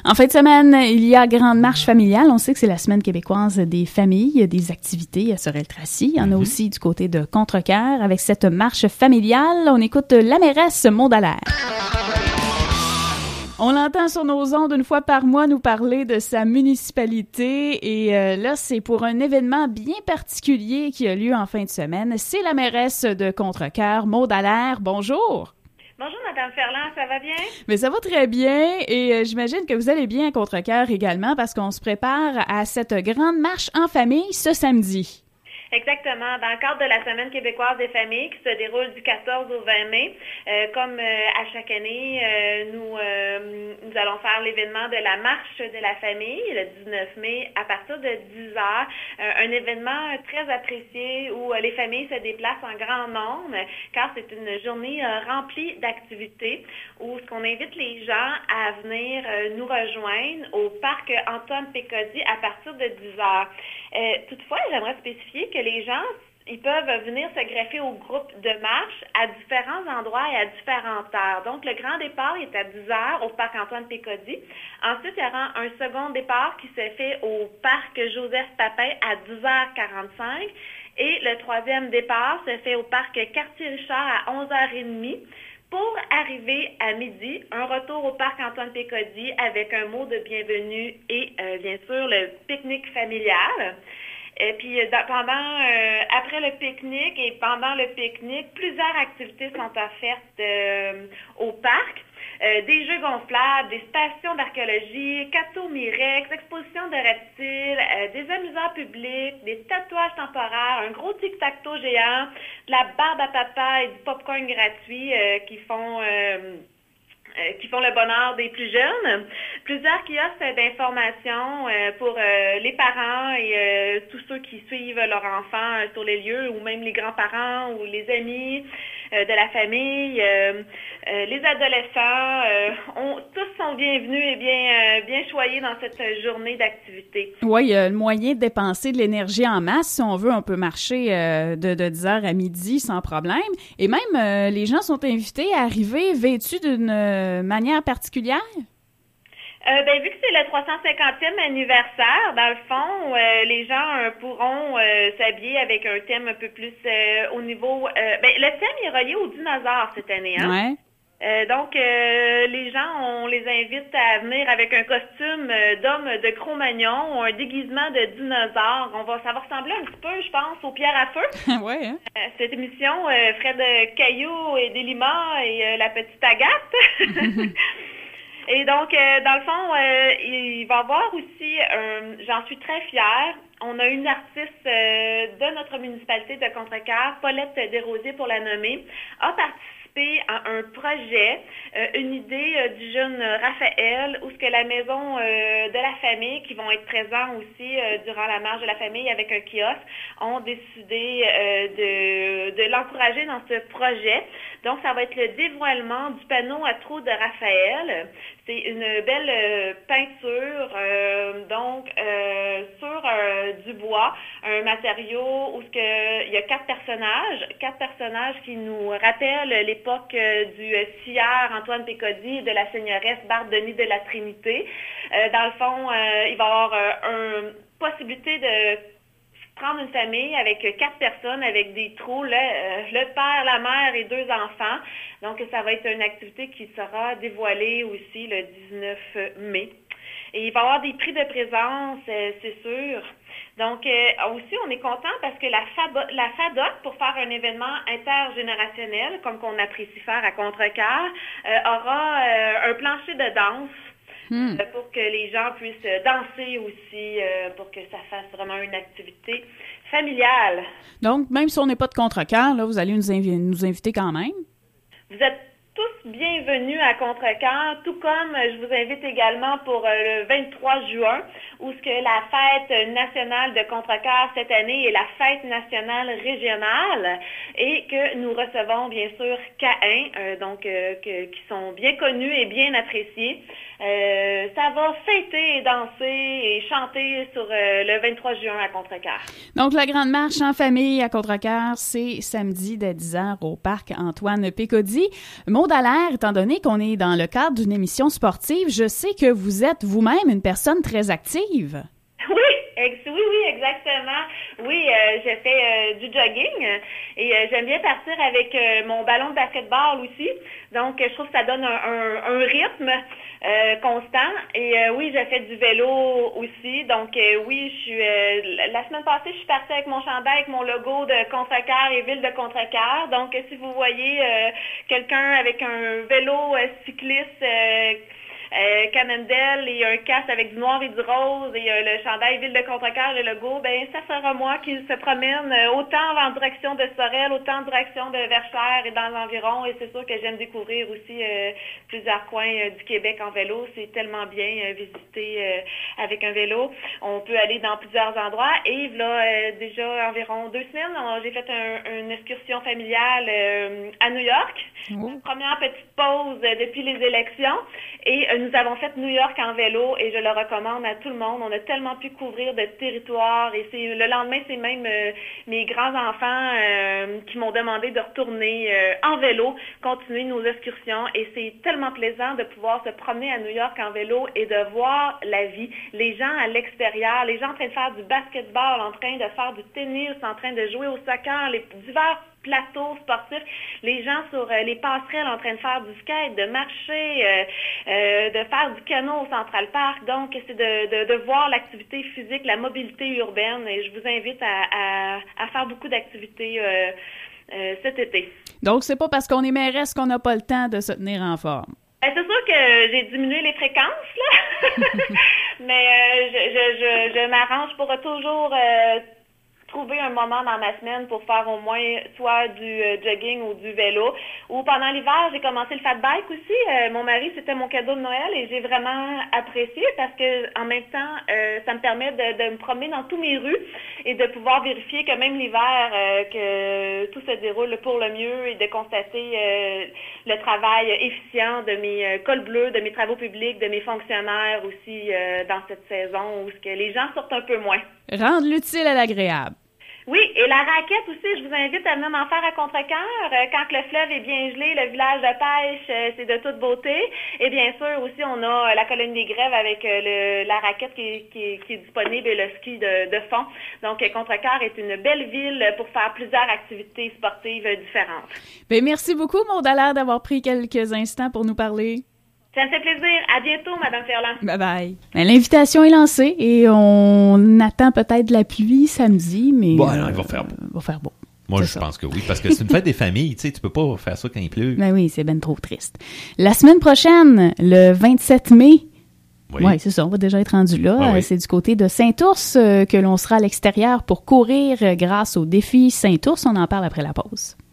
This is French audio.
En fin de semaine, il y a Grande Marche familiale. On sait que c'est la semaine québécoise des familles. Il y a des activités à Sorel-Tracy. Il y en a aussi du côté de Contrecœur avec cette marche familiale. On écoute la mairesse Maud Allaire. On l'entend sur nos ondes une fois par mois nous parler de sa municipalité et là, c'est pour un événement bien particulier qui a lieu en fin de semaine. C'est la mairesse de Contrecœur, Maud Allaire. Bonjour! Bonjour, Madame Ferland, ça va bien? Mais ça va très bien et j'imagine que vous allez bien à Contrecœur également parce qu'on se prépare à cette grande marche en famille ce samedi. Exactement. Dans le cadre de la Semaine québécoise des familles qui se déroule du 14 au 20 mai, comme à chaque année, nous allons faire l'événement de la marche de la famille le 19 mai à partir de 10 heures. Un événement très apprécié où les familles se déplacent en grand nombre car c'est une journée remplie d'activités où ce qu'on invite les gens à venir nous rejoindre au parc Antoine Pécody à partir de 10 heures. Toutefois, j'aimerais spécifier que les gens, ils peuvent venir se greffer au groupe de marche à différents endroits et à différentes heures. Donc, le grand départ est à 10 heures au parc Antoine Pécody. Ensuite, il y aura un second départ qui se fait au parc Joseph Papin à 10h45. Et le troisième départ se fait au parc Cartier-Richard à 11h30. Pour arriver à midi, un retour au parc Antoine Pécody avec un mot de bienvenue et bien sûr le pique-nique familial. Et puis après le pique-nique et pendant le pique-nique, plusieurs activités sont offertes au parc. Des jeux gonflables, des stations d'archéologie, Cato-Mirex, exposition de reptiles, des amuseurs publics, des tatouages temporaires, un gros tic-tac-toe géant, de la barbe à papa et du popcorn gratuit qui font le bonheur des plus jeunes. Plusieurs kiosques d'information pour les parents et tous ceux qui suivent leur enfant sur les lieux ou même les grands-parents ou les amis de la famille. Les adolescents, tous sont bienvenus et bien choyés dans cette journée d'activité. Oui, il y a le moyen de dépenser de l'énergie en masse. Si on veut, on peut marcher de 10h à midi sans problème. Et même, les gens sont invités à arriver vêtus d'une manière particulière? Vu que c'est le 350e anniversaire, dans le fond, les gens pourront s'habiller avec un thème un peu plus au niveau... le thème est relié aux dinosaures cette année, hein? Ouais. Donc, les gens, on les invite à venir avec un costume d'homme de Cro-Magnon ou un déguisement de dinosaure. Ça va ressembler un petit peu, je pense, aux pierres à feu. Ouais, hein? Cette émission, Fred Caillou et Delima et la petite Agathe. Et donc, dans le fond, il va y avoir aussi, j'en suis très fière, on a une artiste de notre municipalité de Contrecœur, Paulette Desrosiers pour la nommer, a participé à un projet, une idée du jeune Raphaël, où ce que la maison de la famille, qui vont être présents aussi durant la marche de la famille avec un kiosque, ont décidé de l'encourager dans ce projet. Donc, ça va être le dévoilement du panneau à trous de Raphaël. C'est une belle peinture, sur du bois, un matériau où il y a quatre personnages qui nous rappellent l'époque du scieur Antoine Pécody et de la seigneuresse Barbe-Denis de la Trinité. Dans le fond, il va y avoir une possibilité de prendre une famille avec 4 personnes, avec des trous, le père, la mère et 2 enfants. Donc, ça va être une activité qui sera dévoilée aussi le 19 mai. Et il va y avoir des prix de présence, c'est sûr. Donc, aussi, on est content parce que la FADOC, pour faire un événement intergénérationnel, comme qu'on apprécie faire à Contrecœur, aura un plancher de danse. Pour que les gens puissent danser aussi, pour que ça fasse vraiment une activité familiale. Donc, même si on n'est pas de Contrecœur, là, vous allez nous inviter quand même? Vous êtes tous bienvenus à Contrecœur, tout comme je vous invite également pour le 23 juin, où ce que la fête nationale de Contrecœur cette année est la fête nationale régionale et que nous recevons bien sûr Caïn, qui sont bien connus et bien appréciés. Ça ça va fêter et danser et chanter sur le 23 juin à Contrecœur. Donc, la grande marche en famille à Contrecœur, c'est samedi dès 10h au parc Antoine Pécaudy. Maud Allaire, étant donné qu'on est dans le cadre d'une émission sportive, je sais que vous êtes vous-même une personne très active. Oui, exactement. Oui, je fais du jogging et j'aime bien partir avec mon ballon de basketball aussi. Donc, je trouve que ça donne un rythme constant. Et oui, je fais du vélo aussi. Donc, oui, je suis la semaine passée, je suis partie avec mon chandail avec mon logo de Contrecœur et Ville de Contrecœur. Donc, si vous voyez quelqu'un avec un vélo cycliste Cannondale et un casque avec du noir et du rose et le chandail Ville de Contrecœur, le logo, ben ça sera moi qui se promène autant en direction de Sorel, autant en direction de Verchères et dans l'environ. Et c'est sûr que j'aime découvrir aussi plusieurs coins du Québec en vélo. C'est tellement bien visiter avec un vélo. On peut aller dans plusieurs endroits. Et là, déjà environ 2 semaines, j'ai fait une excursion familiale à New York. Première petite pause depuis les élections. Et nous avons fait New York en vélo et je le recommande à tout le monde. On a tellement pu couvrir de territoires et le lendemain, c'est même mes grands-enfants qui m'ont demandé de retourner en vélo, continuer nos excursions et c'est tellement plaisant de pouvoir se promener à New York en vélo et de voir la vie. Les gens à l'extérieur, les gens en train de faire du basketball, en train de faire du tennis, en train de jouer au soccer, les divers plateaux sportifs, les gens sur les passerelles en train de faire du skate, de marcher, de faire du canot au Central Park. Donc, c'est de voir l'activité physique, la mobilité urbaine. Et je vous invite à faire beaucoup d'activités cet été. Donc, c'est pas parce qu'on est mairesse qu'on n'a pas le temps de se tenir en forme. C'est sûr que j'ai diminué les fréquences, là. Mais je m'arrange pour toujours trouver un moment dans ma semaine pour faire au moins soit du jogging ou du vélo. Ou pendant l'hiver, j'ai commencé le fat bike aussi. Mon mari, c'était mon cadeau de Noël et j'ai vraiment apprécié parce que en même temps, ça me permet de me promener dans tous mes rues et de pouvoir vérifier que même l'hiver, que tout se déroule pour le mieux et de constater le travail efficient de mes cols bleus, de mes travaux publics, de mes fonctionnaires aussi dans cette saison où que les gens sortent un peu moins. Rendre l'utile à l'agréable. Oui, et la raquette aussi, je vous invite à venir m'en faire à Contrecœur. Quand le fleuve est bien gelé, le village de pêche, c'est de toute beauté. Et bien sûr, aussi, on a la colline des Grèves avec la raquette qui est disponible et le ski de fond. Donc, Contrecœur est une belle ville pour faire plusieurs activités sportives différentes. Bien, merci beaucoup, Maud Allaire, d'avoir pris quelques instants pour nous parler. Ça me fait plaisir. À bientôt, Madame Ferland. Bye-bye. L'invitation est lancée et on attend peut-être la pluie samedi, mais... Bon, alors, il va faire beau. Va faire beau. Moi, je pense que oui, parce que c'est une fête des familles, tu sais, tu peux pas faire ça quand il pleut. Ben oui, c'est ben trop triste. La semaine prochaine, le 27 mai, oui, c'est ça, on va déjà être rendu là. Oui. C'est du côté de Saint-Ours que l'on sera à l'extérieur pour courir grâce au défi Saint-Ours. On en parle après la pause.